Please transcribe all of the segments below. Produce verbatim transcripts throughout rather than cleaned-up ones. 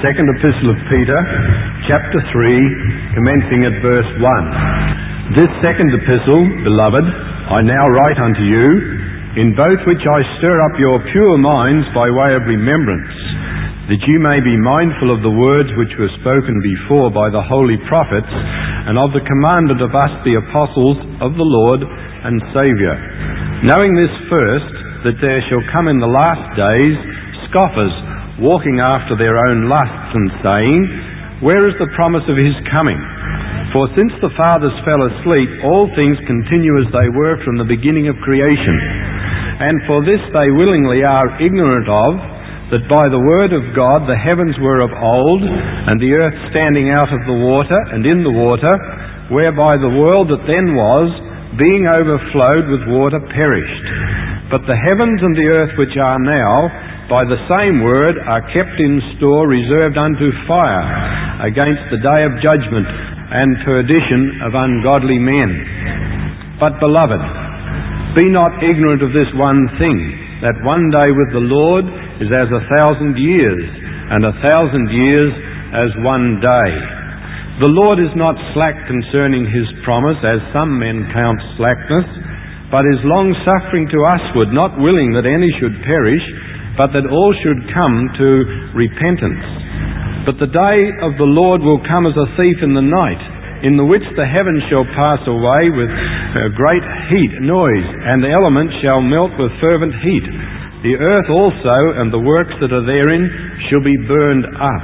Second Epistle of Peter, chapter three, commencing at verse one. This second epistle, beloved, I now write unto you, in both which I stir up your pure minds by way of remembrance, that you may be mindful of the words which were spoken before by the holy prophets, and of the commandment of us the apostles of the Lord and Saviour. Knowing this first, that there shall come in the last days scoffers, walking after their own lusts, and saying, Where is the promise of his coming? For since the fathers fell asleep, all things continue as they were from the beginning of creation. And for this they willingly are ignorant of, that by the word of God the heavens were of old, and the earth standing out of the water and in the water, whereby the world that then was, being overflowed with water, perished. But the heavens and the earth which are now, by the same word, are kept in store, reserved unto fire, against the day of judgment and perdition of ungodly men. But, beloved, be not ignorant of this one thing, that one day with the Lord is as a thousand years, and a thousand years as one day. The Lord is not slack concerning his promise, as some men count slackness, but is long-suffering to usward, not willing that any should perish, but that all should come to repentance. But the day of the Lord will come as a thief in the night, in the which the heavens shall pass away with a great heat, noise, and the elements shall melt with fervent heat. The earth also and the works that are therein shall be burned up.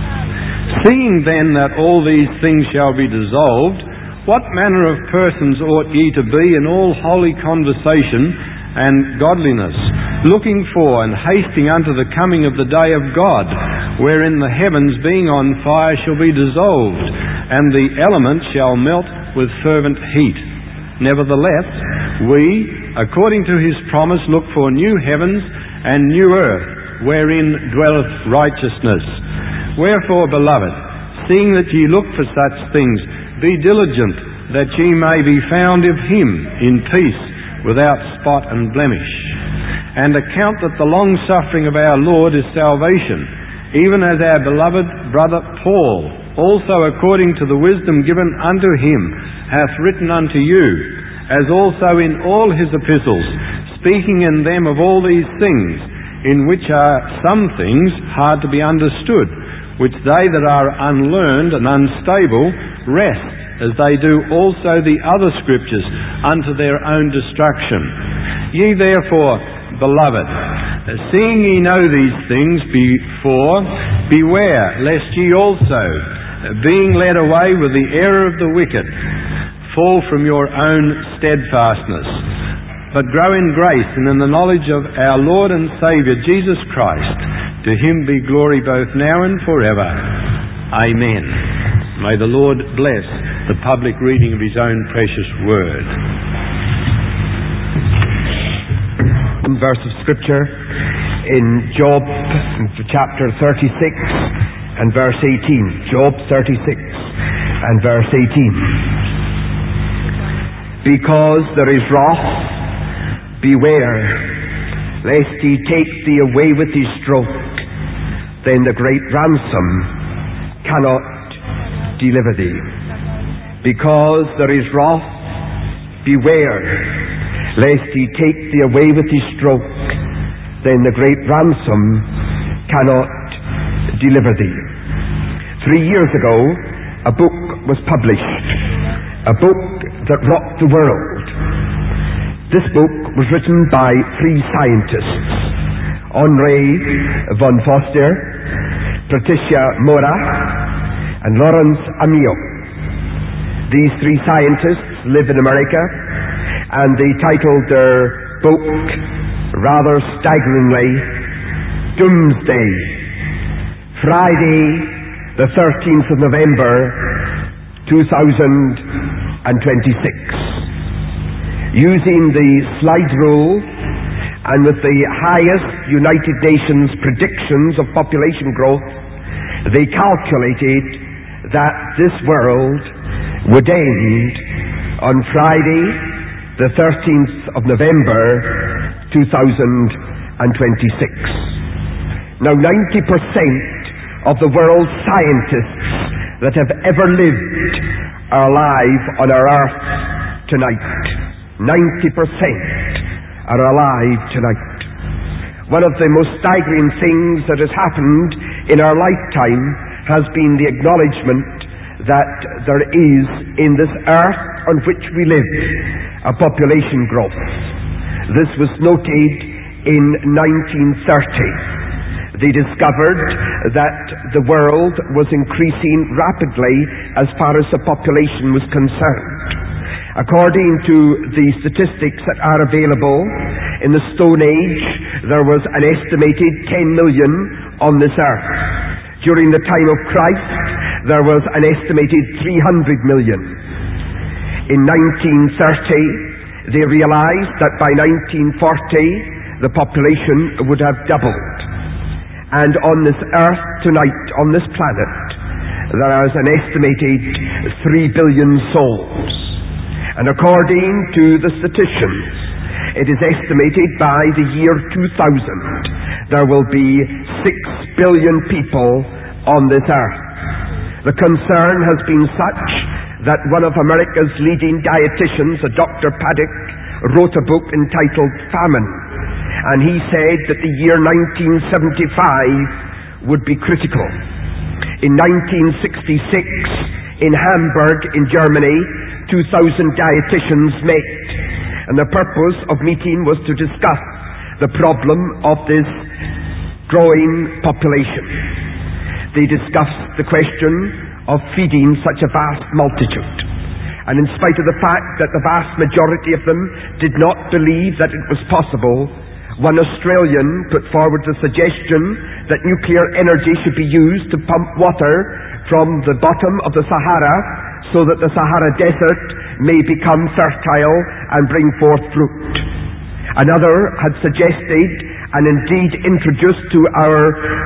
Seeing then that all these things shall be dissolved, what manner of persons ought ye to be in all holy conversation and godliness, looking for and hasting unto the coming of the day of God, wherein the heavens being on fire shall be dissolved, and the elements shall melt with fervent heat. Nevertheless, we, according to his promise, look for new heavens and new earth, wherein dwelleth righteousness. Wherefore, beloved, seeing that ye look for such things, be diligent that ye may be found of him in peace, without spot and blemish. And account that the long-suffering of our Lord is salvation, even as our beloved brother Paul, also according to the wisdom given unto him, hath written unto you, as also in all his epistles, speaking in them of all these things, in which are some things hard to be understood, which they that are unlearned and unstable wrest, as they do also the other scriptures, unto their own destruction. Ye therefore, beloved, seeing ye know these things before, beware lest ye also, being led away with the error of the wicked, fall from your own steadfastness, but grow in grace and in the knowledge of our Lord and Saviour Jesus Christ. To him be glory both now and forever. Amen. May the Lord bless the public reading of his own precious word. One verse of scripture in Job chapter thirty-six and verse eighteen. Job thirty-six and verse eighteen. Because there is wrath, beware, lest he take thee away with his stroke, then the great ransom cannot deliver thee. Because there is wrath, beware, lest he take thee away with his stroke, then the great ransom cannot deliver thee. Three years ago, a book was published, a book that rocked the world. This book was written by three scientists, Henri von Foster, Patricia Mora, and Lawrence Amiot. These three scientists live in America, and they titled their book, rather staggeringly, Doomsday, Friday the thirteenth of November two thousand twenty-six. Using the slide rule and with the highest United Nations predictions of population growth, they calculated that this world would end on Friday the thirteenth of November two thousand twenty-six. Now ninety percent of the world's scientists that have ever lived are alive on our earth tonight. ninety percent are alive tonight. One of the most staggering things that has happened in our lifetime has been the acknowledgement that there is in this earth on which we live a population growth. This was noted in nineteen thirty. They discovered that the world was increasing rapidly as far as the population was concerned. According to the statistics that are available, in the Stone Age there was an estimated ten million on this earth. During the time of Christ there was an estimated three hundred million. In nineteen thirty they realized that by nineteen forty the population would have doubled. And on this earth tonight, on this planet, there is an estimated three billion souls. And according to the statisticians, it is estimated by the year two thousand there will be six billion people on this earth. The concern has been such that one of America's leading dietitians, a Doctor Paddock, wrote a book entitled Famine. And he said that the year nineteen seventy-five would be critical. In nineteen sixty-six, in Hamburg, in Germany, two thousand dietitians met. And the purpose of meeting was to discuss the problem of this growing population. They discussed the question of feeding such a vast multitude. And in spite of the fact that the vast majority of them did not believe that it was possible, one Australian put forward the suggestion that nuclear energy should be used to pump water from the bottom of the Sahara so that the Sahara Desert may become fertile and bring forth fruit. Another had suggested and indeed introduced to our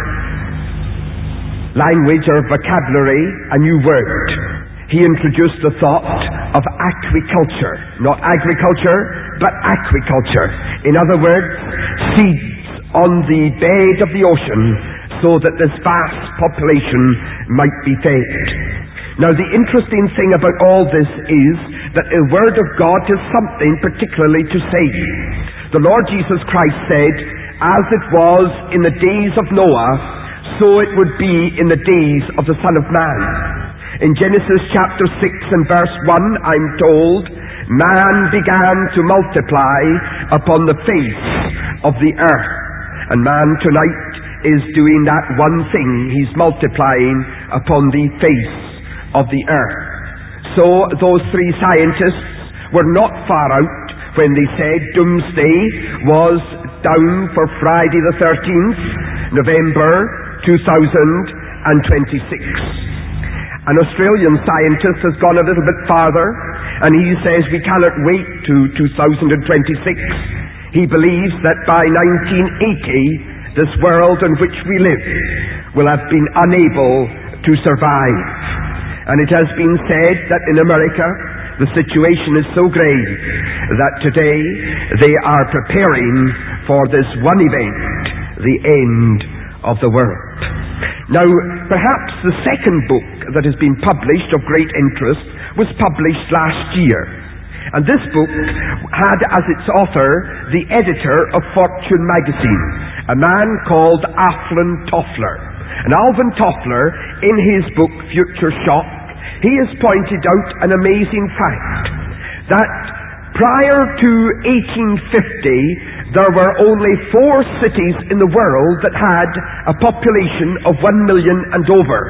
language or vocabulary a new word. He introduced the thought of aquiculture, not agriculture, but aquiculture. In other words, seeds on the bed of the ocean so that this vast population might be fed. Now, the interesting thing about all this is that the Word of God has something particularly to say. The Lord Jesus Christ said, as it was in the days of Noah, so it would be in the days of the Son of Man. In Genesis chapter six and verse one, I'm told, man began to multiply upon the face of the earth. And man tonight is doing that one thing. He's multiplying upon the face of the earth. So those three scientists were not far out when they said doomsday was down for Friday the thirteenth, November two thousand twenty-six. An Australian scientist has gone a little bit farther, and he says we cannot wait to two thousand twenty-six. He believes that by nineteen eighty, this world in which we live will have been unable to survive. And it has been said that in America, the situation is so grave that today they are preparing for this one event, the end of the world. Now, perhaps the second book that has been published of great interest was published last year. And this book had as its author the editor of Fortune magazine, a man called Alvin Toffler. And Alvin Toffler, in his book Future Shock, he has pointed out an amazing fact, that prior to eighteen fifty, there were only four cities in the world that had a population of one million and over.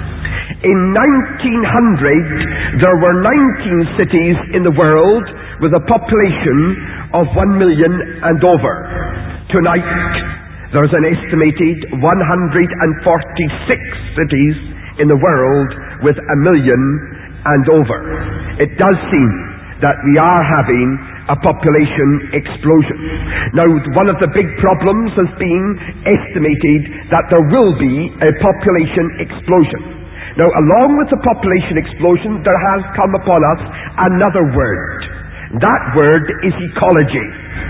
In nineteen hundred, there were nineteen cities in the world with a population of one million and over. Tonight, there's an estimated one hundred forty-six cities in the world with a million and over. It does seem that we are having a population explosion. Now, one of the big problems has been estimated that there will be a population explosion. Now, along with the population explosion, there has come upon us another word. That word is ecology.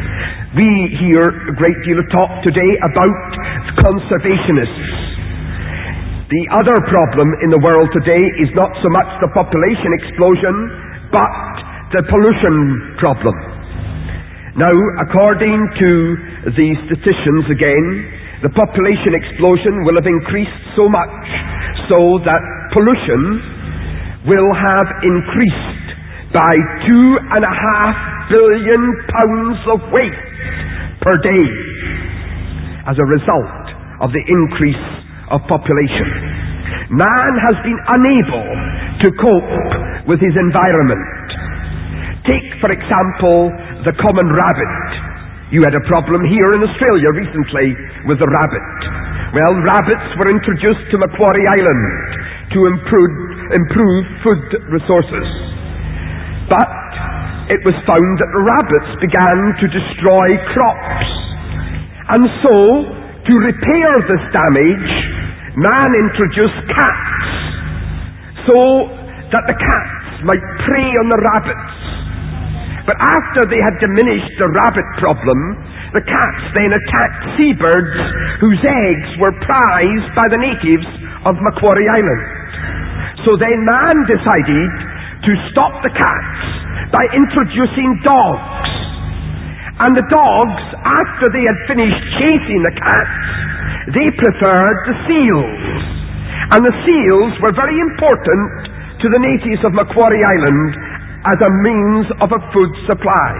We hear a great deal of talk today about conservationists. The other problem in the world today is not so much the population explosion, but the pollution problem. Now, according to the statisticians again, the population explosion will have increased so much so that pollution will have increased by two and a half billion pounds of waste per day as a result of the increase of population. Man has been unable to cope with his environment. Take, for example, the common rabbit. You had a problem here in Australia recently with the rabbit. Well, rabbits were introduced to Macquarie Island to improve, improve food resources. But it was found that the rabbits began to destroy crops. And so, to repair this damage, man introduced cats, so that the cats might prey on the rabbits. But after they had diminished the rabbit problem, the cats then attacked seabirds whose eggs were prized by the natives of Macquarie Island. So then man decided to stop the cats by introducing dogs. And the dogs, after they had finished chasing the cats, they preferred the seals. And the seals were very important to the natives of Macquarie Island as a means of a food supply.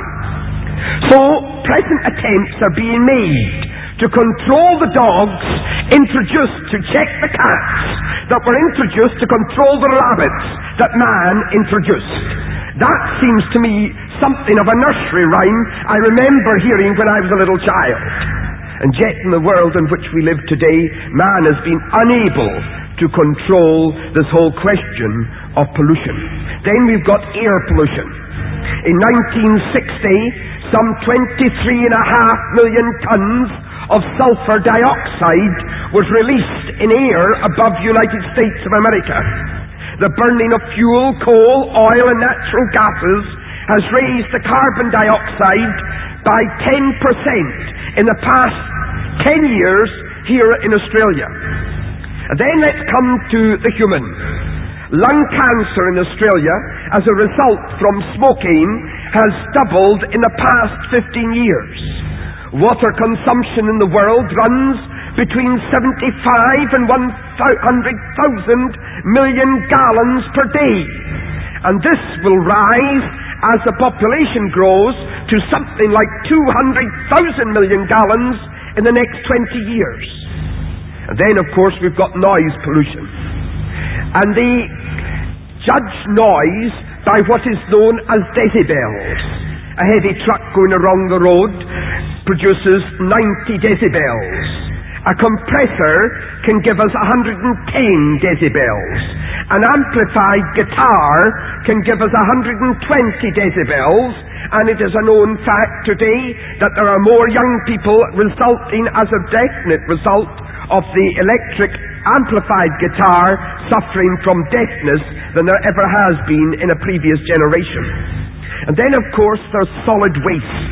So, present attempts are being made to control the dogs introduced to check the cats that were introduced to control the rabbits that man introduced. That seems to me something of a nursery rhyme I remember hearing when I was a little child. And yet in the world in which we live today, man has been unable to control this whole question of pollution. Then we've got air pollution. In nineteen sixty, some twenty-three and a half million tons of sulfur dioxide was released in air above the United States of America. The burning of fuel, coal, oil and natural gases has raised the carbon dioxide by ten percent in the past ten years here in Australia. And then let's come to the human. Lung cancer in Australia, as a result from smoking, has doubled in the past fifteen years. Water consumption in the world runs between seventy-five and one hundred thousand million gallons per day. And this will rise as the population grows to something like two hundred thousand million gallons in the next twenty years. And then, of course, we've got noise pollution. And they judge noise by what is known as decibels. A heavy truck going along the road produces ninety decibels. A compressor can give us one hundred ten decibels. An amplified guitar can give us one hundred twenty decibels. And it is a known fact today that there are more young people resulting as a definite result of the electric amplified guitar suffering from deafness than there ever has been in a previous generation. And then, of course, there's solid waste.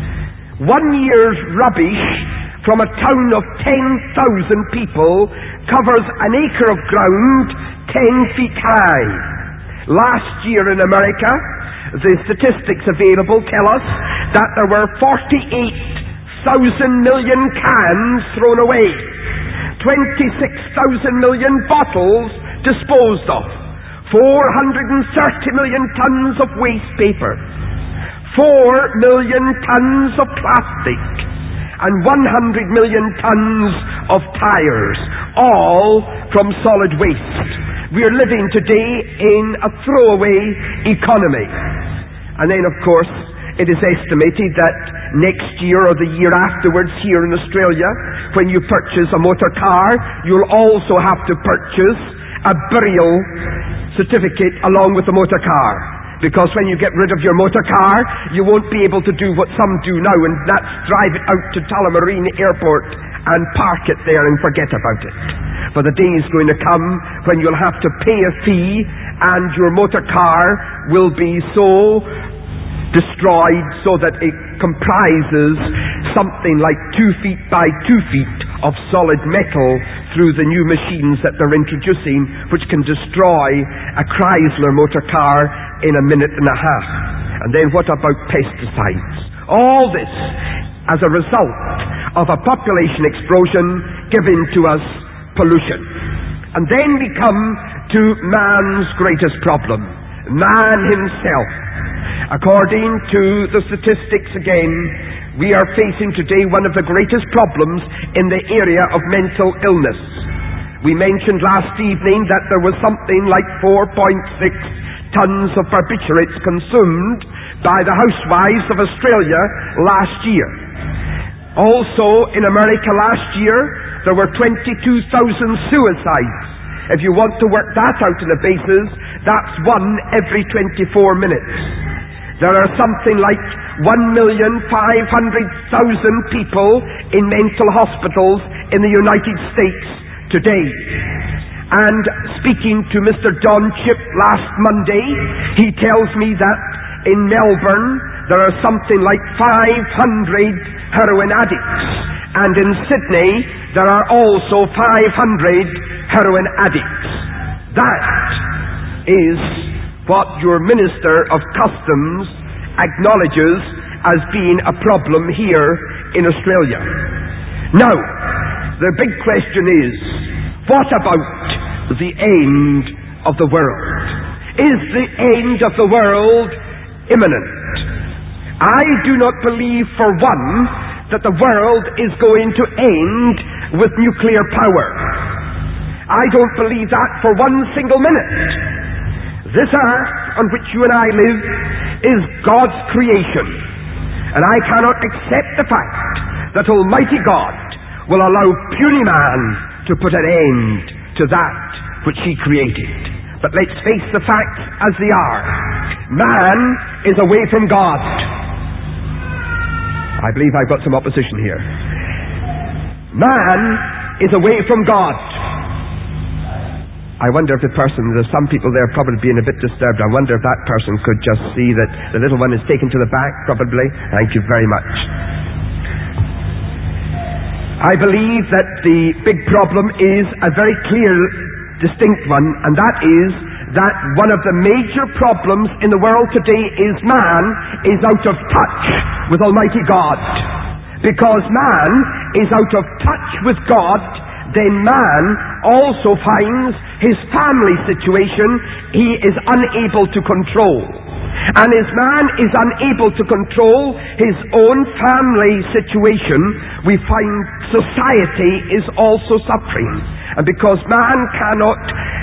One year's rubbish from a town of ten thousand people covers an acre of ground ten feet high. Last year in America, the statistics available tell us that there were forty-eight thousand million cans thrown away, twenty-six thousand million bottles disposed of, four hundred thirty million tons of waste paper, four million tons of plastic, and one hundred million tons of tires, all from solid waste. We are living today in a throwaway economy. And then, of course, it is estimated that next year or the year afterwards here in Australia, when you purchase a motor car, you'll also have to purchase a burial certificate along with the motor car. Because when you get rid of your motor car, you won't be able to do what some do now, and that's drive it out to Tullamarine Airport and park it there and forget about it. For the day is going to come when you'll have to pay a fee and your motor car will be so destroyed so that it comprises something like two feet by two feet of solid metal through the new machines that they're introducing, which can destroy a Chrysler motor car in a minute and a half. And then what about pesticides? All this as a result of a population explosion giving to us pollution. And then we come to man's greatest problem, man himself. According to the statistics again, we are facing today one of the greatest problems in the area of mental illness. We mentioned last evening that there was something like four point six tons of barbiturates consumed by the housewives of Australia last year. Also, in America last year, there were twenty-two thousand suicides. If you want to work that out in the basis, that's one every twenty-four minutes. There are something like one million five hundred thousand people in mental hospitals in the United States today. And speaking to Mister Don Chip last Monday, he tells me that in Melbourne there are something like five hundred heroin addicts, and in Sydney there are also five hundred heroin addicts. That is what your Minister of Customs acknowledges as being a problem here in Australia. Now, the big question is, what about the end of the world? Is the end of the world imminent? I do not believe for one that the world is going to end with nuclear power. I don't believe that for one single minute. This earth on which you and I live is God's creation, and I cannot accept the fact that Almighty God will allow puny man to put an end to that which He created. But let's face the facts as they are. Man is away from God. I believe I've got some opposition here. Man is away from God. I wonder if the person, there's some people there probably being a bit disturbed. I wonder if that person could just see that the little one is taken to the back, probably. Thank you very much. I believe that the big problem is a very clear, distinct one, and that is that one of the major problems in the world today is man is out of touch with Almighty God. Because man is out of touch with God, then man also finds his family situation he is unable to control. And as man is unable to control his own family situation, we find society is also suffering. And because man cannot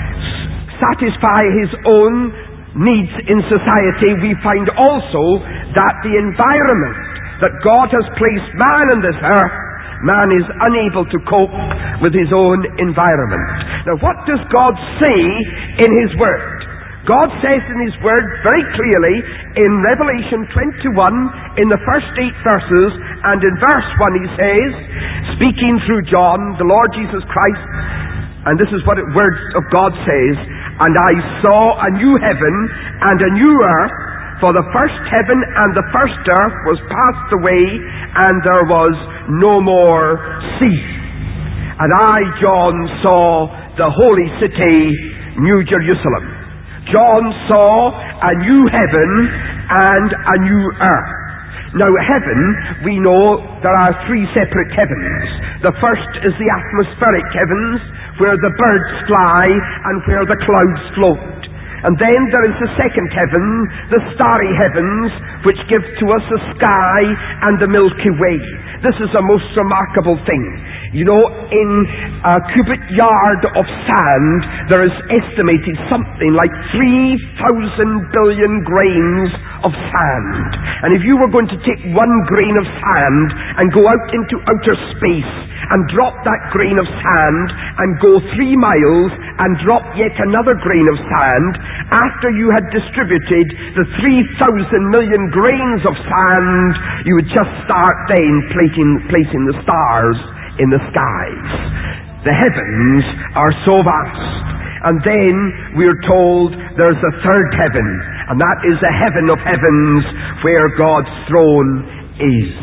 satisfy his own needs in society, we find also that the environment that God has placed man on this earth, man is unable to cope with his own environment. Now, what does God say in His Word? God says in His Word very clearly in Revelation twenty-one, in the first eight verses, and in verse one He says, speaking through John, the Lord Jesus Christ, and this is what the Word of God says, "And I saw a new heaven and a new earth, for the first heaven and the first earth was passed away, and there was no more sea. And I, John, saw the holy city, New Jerusalem." John saw a new heaven and a new earth. Now, heaven, we know there are three separate heavens. The first is the atmospheric heavens, where the birds fly and where the clouds float. And then there is the second heaven, the starry heavens, which give to us the sky and the Milky Way. This is a most remarkable thing. You know, in a cubic yard of sand, there is estimated something like three thousand billion grains of sand. And if you were going to take one grain of sand and go out into outer space and drop that grain of sand and go three miles and drop yet another grain of sand, after you had distributed the three thousand million grains of sand, you would just start then placing, placing the stars in the skies. The heavens are so vast. And then we're told there's a third heaven, and that is the heaven of heavens where God's throne is.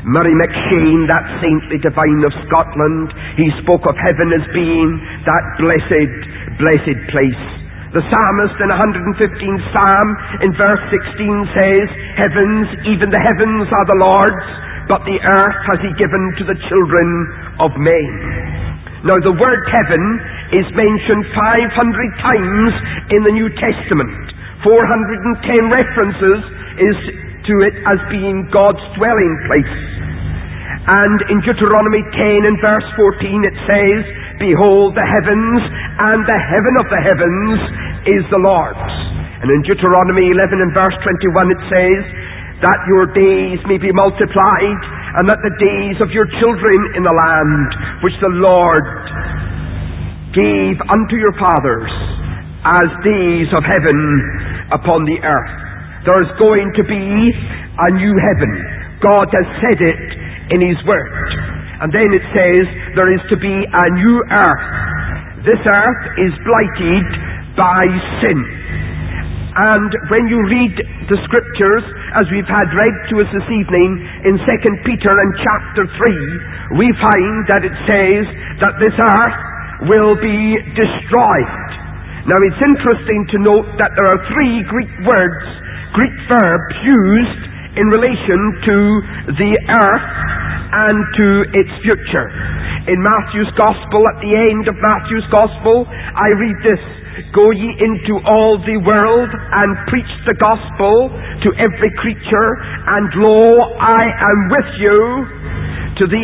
Murray McShane, that saintly divine of Scotland, he spoke of heaven as being that blessed, blessed place. The psalmist in one hundred fifteenth Psalm in verse sixteen says, "Heavens, even the heavens are the Lord's, but the earth has he given to the children of men." Now the word heaven is mentioned five hundred times in the New Testament. four hundred ten references is to it as being God's dwelling place. And in Deuteronomy ten and verse fourteen it says, "Behold, the heavens and the heaven of the heavens is the Lord's." And in Deuteronomy eleven and verse twenty-one it says, "That your days may be multiplied, and that the days of your children in the land which the Lord gave unto your fathers as days of heaven upon the earth." There's going to be a new heaven. God has said it in His Word. And then it says there is to be a new earth. This earth is blighted by sin. And when you read the Scriptures, as we've had read to us this evening in Second Peter and chapter three, we find that it says that this earth will be destroyed. Now it's interesting to note that there are three Greek words, Greek verbs used in relation to the earth and to its future. In Matthew's Gospel, at the end of Matthew's Gospel, I read this: "Go ye into all the world and preach the gospel to every creature, and lo, I am with you to the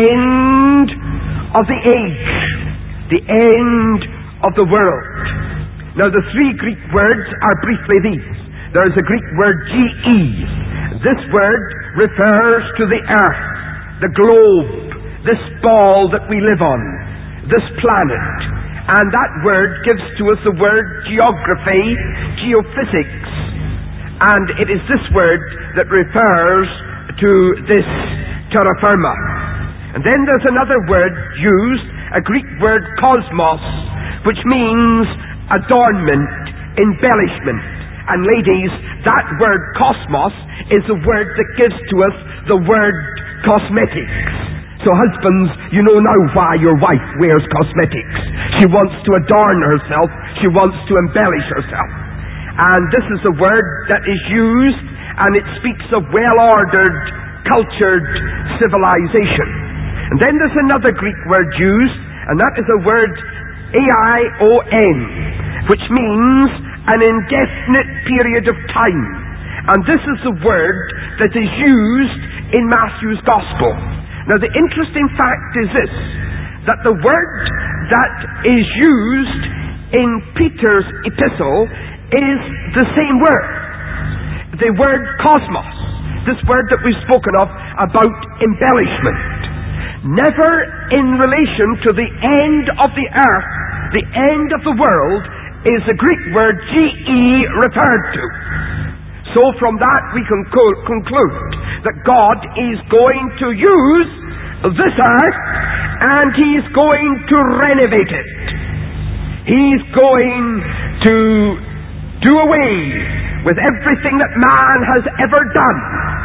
end of the age," the end of the world. Now the three Greek words are briefly these. There is a Greek word ge. This word refers to the earth, the globe, this ball that we live on, this planet. And that word gives to us the word geography, geophysics. And it is this word that refers to this terra firma. And then there's another word used, a Greek word kosmos, which means adornment, embellishment. And ladies, that word cosmos is the word that gives to us the word cosmetics. So husbands, you know now why your wife wears cosmetics. She wants to adorn herself. She wants to embellish herself. And this is a word that is used, and it speaks of well-ordered, cultured civilization. And then there's another Greek word used, and that is a word A I O N, which means an indefinite period of time. And this is the word that is used in Matthew's Gospel. Now the interesting fact is this, that the word that is used in Peter's epistle is the same word. The word cosmos. This word that we've spoken of about embellishment. Never in relation to the end of the earth, the end of the world, is the Greek word ge referred to. So from that we can co- conclude that God is going to use this earth and He's going to renovate it. He's going to do away with everything that man has ever done.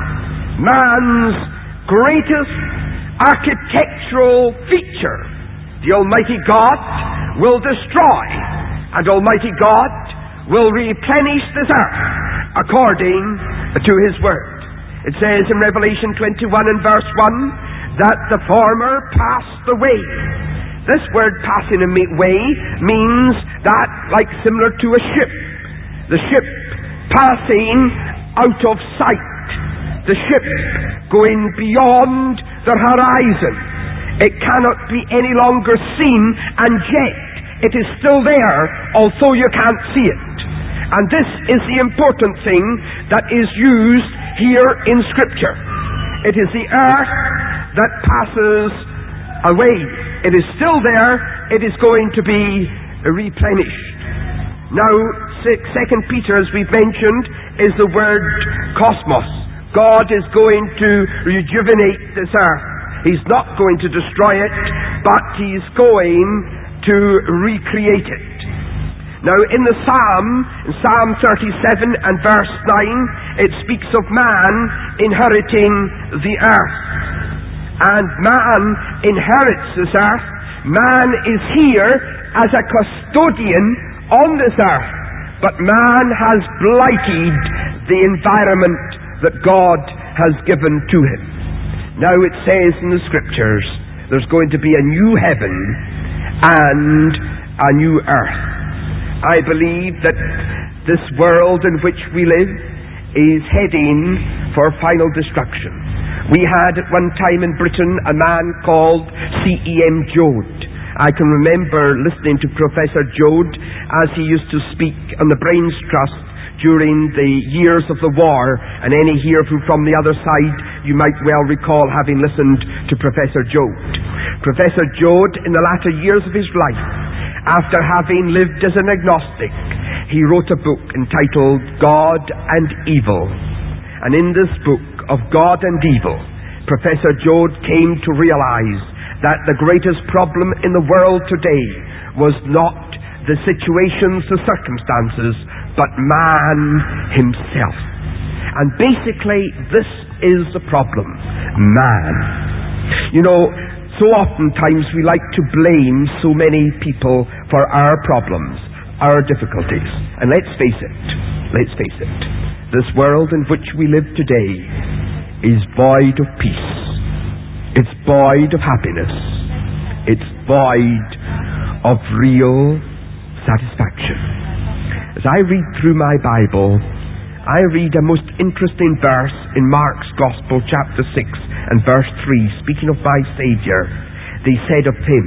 Man's greatest architectural feature, the Almighty God will destroy, and Almighty God will replenish this earth according to His Word. It says in Revelation twenty-one and verse one that the former passed away. This word passing away means that, like similar to a ship, the ship passing out of sight, the ship going beyond the horizon. It cannot be any longer seen, and yet it is still there, although you can't see it. And this is the important thing that is used here in Scripture. It is the earth that passes away. It is still there. It is going to be replenished. Now, Second Peter, as we've mentioned, is the word cosmos. God is going to rejuvenate this earth. He's not going to destroy it, but He's going to recreate it. Now in the Psalm, in Psalm thirty-seven and verse nine, it speaks of man inheriting the earth. and man inherits this earth. Man is here as a custodian on this earth, but man has blighted the environment that God has given to him. Now it says in the Scriptures, there's going to be a new heaven and a new earth. I believe that this world in which we live is heading for final destruction. We had at one time in Britain a man called C E M Joad. I can remember listening to Professor Joad as he used to speak on the Brains Trust during the years of the war, and any here who from the other side, you might well recall having listened to Professor Joad. Professor Joad, in the latter years of his life, after having lived as an agnostic, he wrote a book entitled God and Evil. And in this book of God and Evil, Professor Joad came to realize that the greatest problem in the world today was not the situations, the circumstances, but man himself. And basically, this is the problem. Man. You know, so oftentimes we like to blame so many people for our problems, our difficulties. And let's face it, let's face it, this world in which we live today is void of peace. It's void of happiness. It's void of real satisfaction. As I read through my Bible, I read a most interesting verse in Mark's Gospel, chapter six and verse three, speaking of my Saviour. They said of him,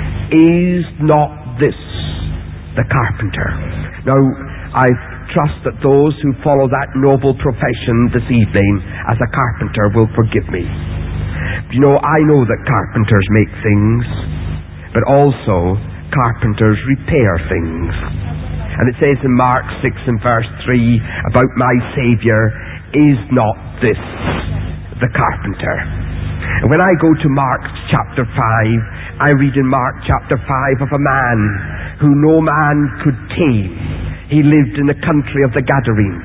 "Is not this the carpenter?" Now, I trust that those who follow that noble profession this evening as a carpenter will forgive me. You know, I know that carpenters make things, but also carpenters repair things. And it says in Mark six and verse three about my Saviour, "Is not this the carpenter?" And when I go to Mark chapter five, I read in Mark chapter five of a man who no man could tame. He lived in the country of the Gadarenes.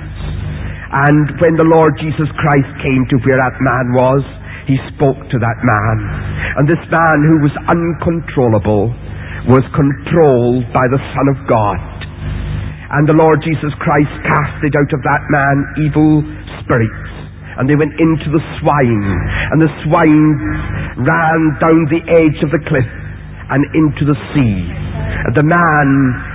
And when the Lord Jesus Christ came to where that man was, he spoke to that man. And this man who was uncontrollable was controlled by the Son of God. And the Lord Jesus Christ casted out of that man evil spirits. And they went into the swine. And the swine ran down the edge of the cliff and into the sea. And the man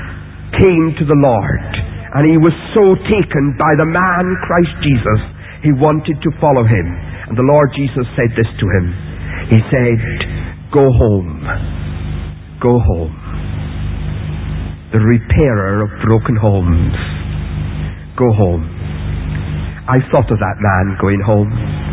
came to the Lord. And he was so taken by the man Christ Jesus, he wanted to follow him. And the Lord Jesus said this to him. He said, "Go home. Go home." The repairer of broken homes. Go home. I thought of that man going home.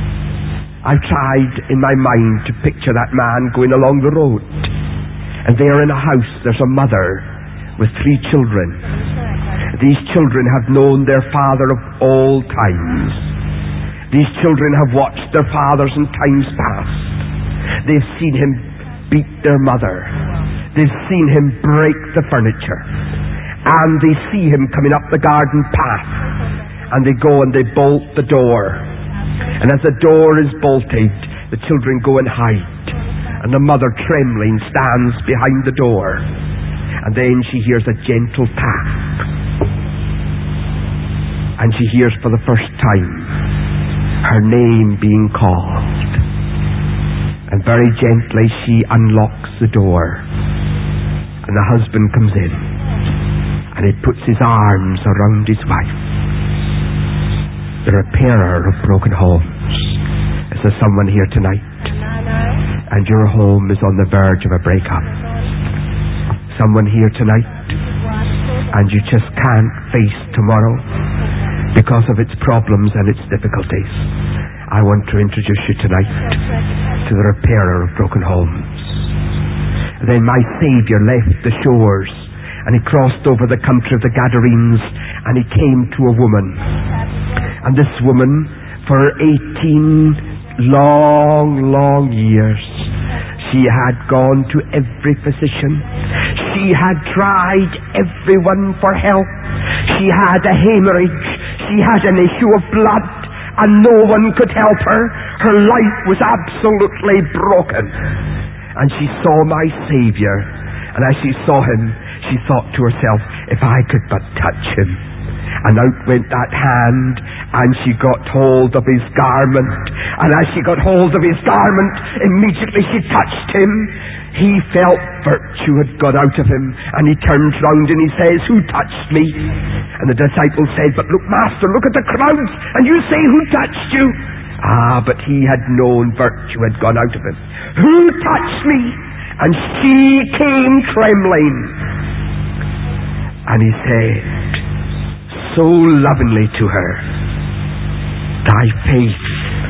I tried in my mind to picture that man going along the road. And there in a house there's a mother with three children. These children have known their father of all times. These children have watched their fathers in times past. They've seen him beat their mother. They've seen him break the furniture. And they see him coming up the garden path. And they go and they bolt the door. And as the door is bolted, the children go and hide. And the mother, trembling, stands behind the door. And then she hears a gentle tap. And she hears for the first time her name being called. And very gently she unlocks the door. And the husband comes in. And he puts his arms around his wife. The repairer of broken homes. Is there someone here tonight? And your home is on the verge of a breakup. Someone here tonight, and you just can't face tomorrow because of its problems and its difficulties. I want to introduce you tonight to the repairer of broken homes. Then my Saviour left the shores, and he crossed over the country of the Gadarenes, and he came to a woman. And this woman, for eighteen long, long years, she had gone to every physician. She had tried everyone for help. She had a hemorrhage. She had an issue of blood. and no one could help her. Her life was absolutely broken. And she saw my Saviour, and as she saw him, she thought to herself, if I could but touch him. And out went that hand, and she got hold of his garment. And as she got hold of his garment, immediately she touched him. He felt virtue had got out of him, and he turns round and he says, who touched me? And the disciples said, but look, Master, look at the crowds, and you say, who touched you? Ah, but he had known virtue had gone out of him. Who touched me? And she came trembling. And he said so lovingly to her, thy faith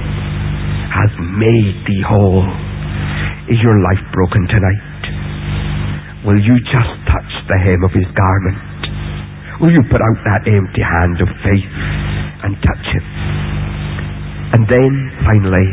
has made thee whole. Is your life broken tonight? Will you just touch the hem of his garment? Will you put out that empty hand of faith and touch him? And then, finally,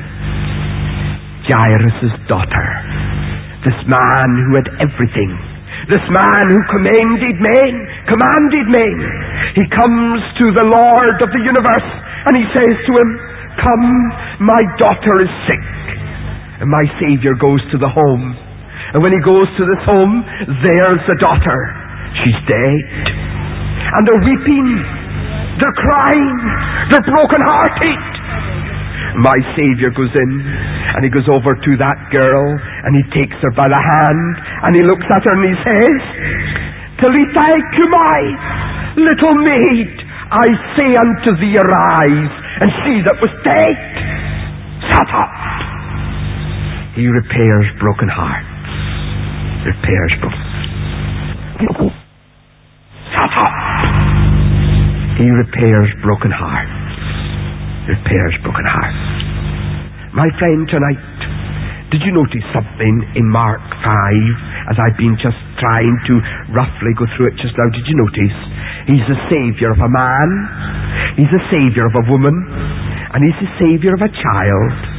Jairus' daughter, this man who had everything, this man who commanded men, commanded men, he comes to the Lord of the universe and he says to him, come, my daughter is sick. And my Saviour goes to the home. And when he goes to this home, there's the daughter. She's dead. And they're weeping. They're crying. They're broken-hearted. My Saviour goes in, and he goes over to that girl, and he takes her by the hand, and he looks at her and he says, Talitha cumi, little maid, I say unto thee, arise. And she that was dead sat up. He repairs broken hearts. Repairs broken. Shut up. He repairs broken hearts. Repairs broken hearts. My friend, tonight, did you notice something in Mark five, as I've been just trying to roughly go through it just now? Did you notice? He's the Saviour of a man, he's the Saviour of a woman, and he's the Saviour of a child.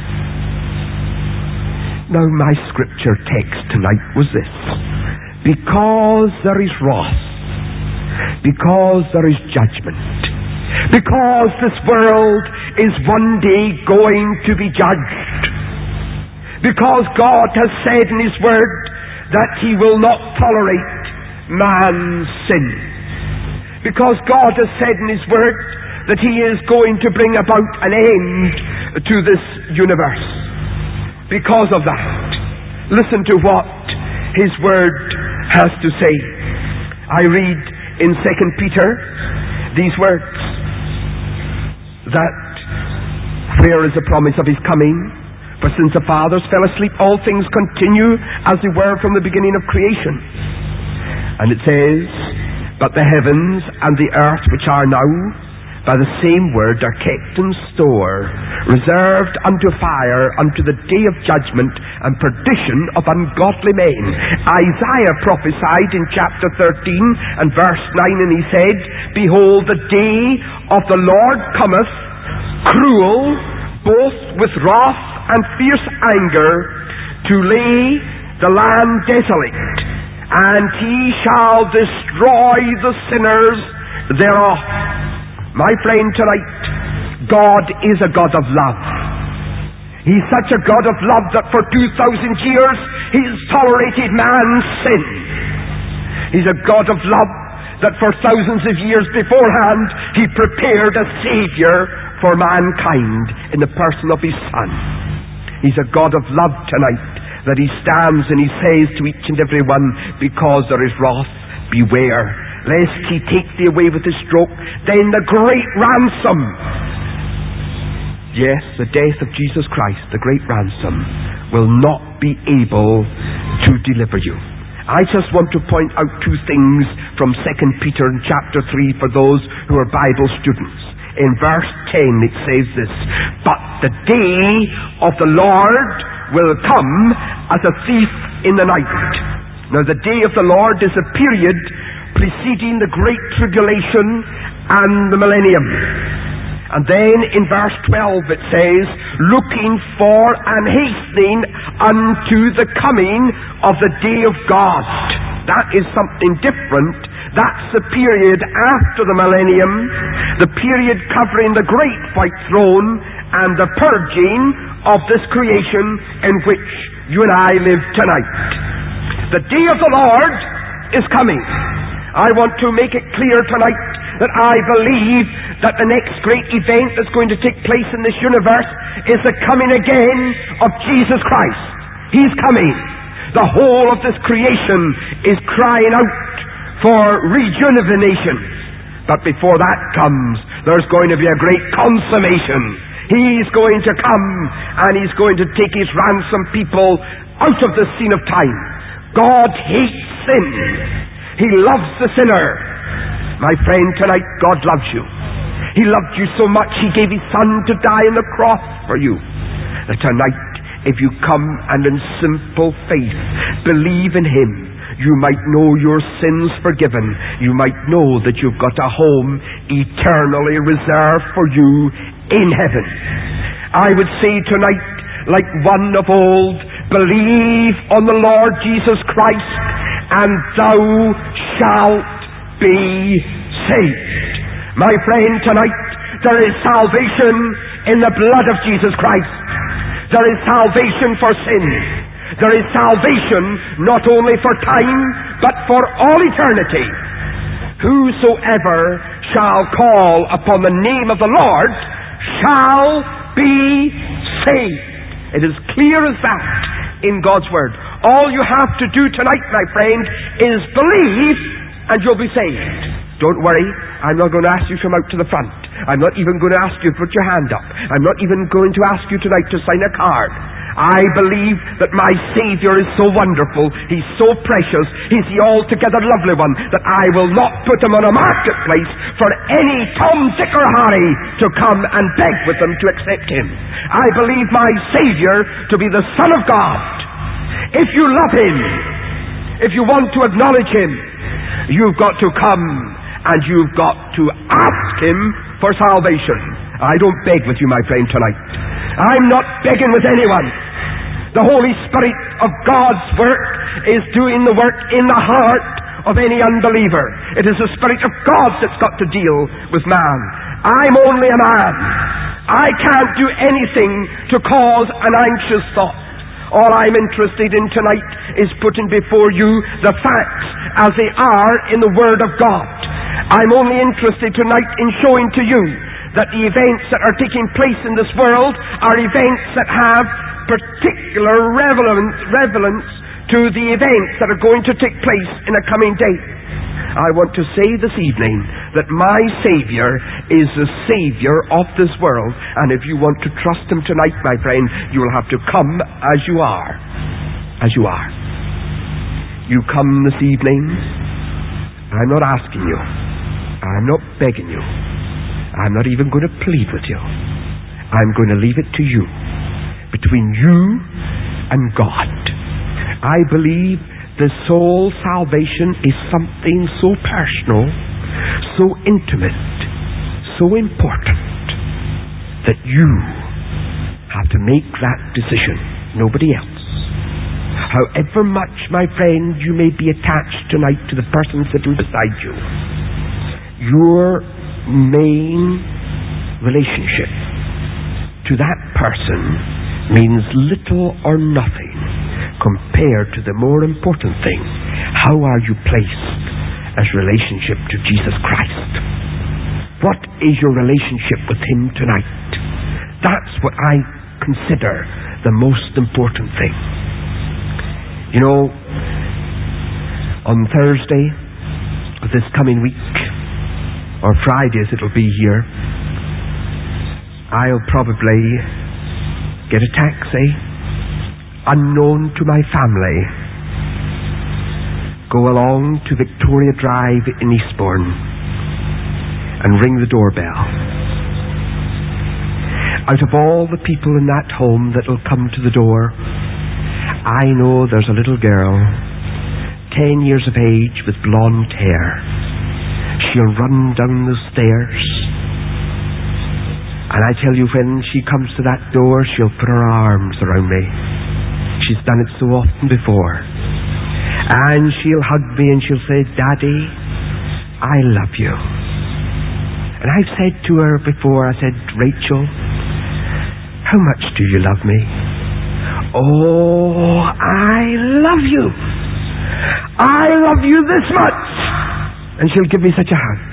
Now, my scripture text tonight was this. Because there is wrath, because there is judgment, because this world is one day going to be judged, because God has said in his word that he will not tolerate man's sin, because God has said in his word that he is going to bring about an end to this universe. Because of that, listen to what his word has to say. I read in Second Peter these words, that where is the promise of his coming? For since the fathers fell asleep, all things continue as they were from the beginning of creation. And it says, but the heavens and the earth which are now, by the same word are kept in store, reserved unto fire, unto the day of judgment and perdition of ungodly men. Isaiah prophesied in chapter thirteen and verse nine, and he said, behold, the day of the Lord cometh, cruel, both with wrath and fierce anger, to lay the land desolate, and he shall destroy the sinners thereof. My friend, tonight, God is a God of love. He's such a God of love that for two thousand years He's tolerated man's sin. He's a God of love that for thousands of years beforehand He prepared a Saviour for mankind in the person of His Son. He's a God of love tonight, that He stands and He says to each and every one, because there is wrath, beware, lest he take thee away with his stroke. Then the great ransom, yes, the death of Jesus Christ, the great ransom, will not be able to deliver you. I just want to point out two things from Second Peter in chapter three for those who are Bible students. In verse ten it says this, but the day of the Lord will come as a thief in the night. Now the day of the Lord is a period preceding the Great Tribulation and the Millennium. And then in verse twelve it says, looking for and hastening unto the coming of the day of God. That is something different That's the period after the millennium, the period covering the great white throne and the purging of this creation in which you and I live tonight. The day of the Lord is coming. I want to make it clear tonight that I believe that the next great event that's going to take place in this universe is the coming again of Jesus Christ. He's coming. The whole of this creation is crying out for rejuvenation. But before that comes, there's going to be a great consummation. He's going to come and He's going to take His ransomed people out of the scene of time. God hates sin. He loves the sinner. My friend, tonight God loves you. He loved you so much He gave His Son to die on the cross for you. That tonight, if you come and in simple faith believe in Him, you might know your sins forgiven. You might know that you've got a home eternally reserved for you in heaven. I would say tonight, like one of old, believe on the Lord Jesus Christ and thou shalt be saved. My friend, tonight there is salvation in the blood of Jesus Christ. There is salvation for sin. There is salvation not only for time, but for all eternity. Whosoever shall call upon the name of the Lord shall be saved. It is clear as that in God's Word. All you have to do tonight, my friend, is believe and you'll be saved. Don't worry, I'm not going to ask you to come out to the front. I'm not even going to ask you to put your hand up. I'm not even going to ask you tonight to sign a card. I believe that my Savior is so wonderful, He's so precious, He's the altogether lovely one, that I will not put Him on a marketplace for any Tom, Dick or Harry to come and beg with them to accept Him. I believe my Savior to be the Son of God. If you love Him, if you want to acknowledge Him, you've got to come and you've got to ask Him for salvation. I don't beg with you, my friend, tonight. I'm not begging with anyone. The Holy Spirit of God's work is doing the work in the heart of any unbeliever. It is the Spirit of God that's got to deal with man. I'm only a man. I can't do anything to cause an anxious thought. All I'm interested in tonight is putting before you the facts as they are in the Word of God. I'm only interested tonight in showing to you that the events that are taking place in this world are events that have particular relevance, relevance to the events that are going to take place in a coming day. I want to say this evening that my Savior is the Savior of this world, and if you want to trust Him tonight, my friend, you will have to come as you are. As you are. You come this evening. I'm not asking you. I'm not begging you. I'm not even going to plead with you. I'm going to leave it to you. Between you and God. I believe the soul salvation is something so personal, so intimate, so important, that you have to make that decision. Nobody else. However much, my friend, you may be attached tonight to the person sitting beside you, your main relationship to that person means little or nothing compared to the more important thing. How are you placed as relationship to Jesus Christ? What is your relationship with Him tonight? That's what I consider the most important thing. You know, on Thursday of this coming week, or Friday as it'll be here, I'll probably get a taxi unknown to my family, go along to Victoria Drive in Eastbourne and ring the doorbell. Out of all the people in that home that will come to the door, I know there's a little girl, ten years of age, with blonde hair. She'll run down the stairs, and I tell you, when she comes to that door, she'll put her arms around me. She's done it so often before. And she'll hug me and she'll say, "Daddy, I love you. And I've said to her before, I said, Rachel, how much do you love me? Oh, I love you. I love you this much. And she'll give me such a hug.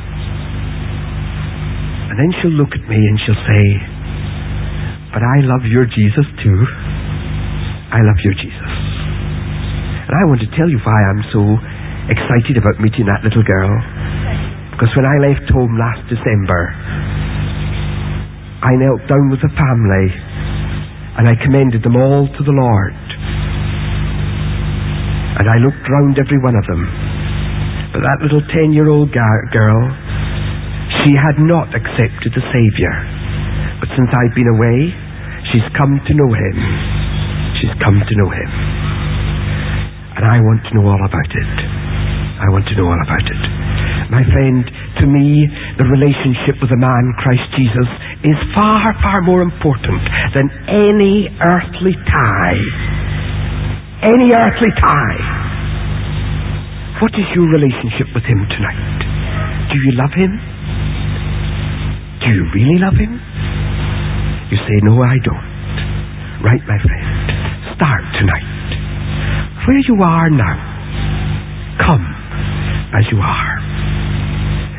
And then she'll look at me and she'll say, but I love your Jesus too. I love your Jesus. And I want to tell you why I'm so excited about meeting that little girl. Because when I left home last December, I knelt down with the family and I commended them all to the Lord. And I looked round every one of them. But that little ten-year-old ga- girl, she had not accepted the Saviour. But since I've been away, she's come to know Him. She's come to know Him. And I want to know all about it. I want to know all about it. My friend, to me, the relationship with the man Christ Jesus is far, far more important than any earthly tie. Any earthly tie. What is your relationship with Him tonight? Do you love Him? Do you really love Him? You say, no, I don't. Right, my friend. Start tonight. Where you are now, come as you are.